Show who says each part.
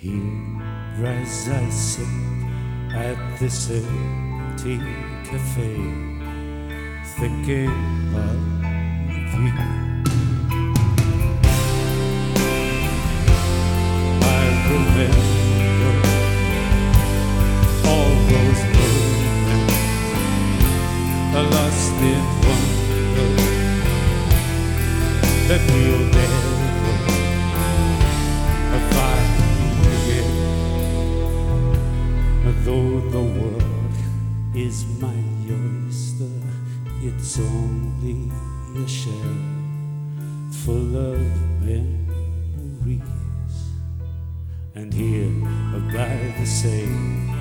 Speaker 1: Here as I sit at this empty cafe, thinking of you, I remember all those moments lost in wonder that we'll never find again. Though the world is my oyster, it's only a shell full of memories. And here by the same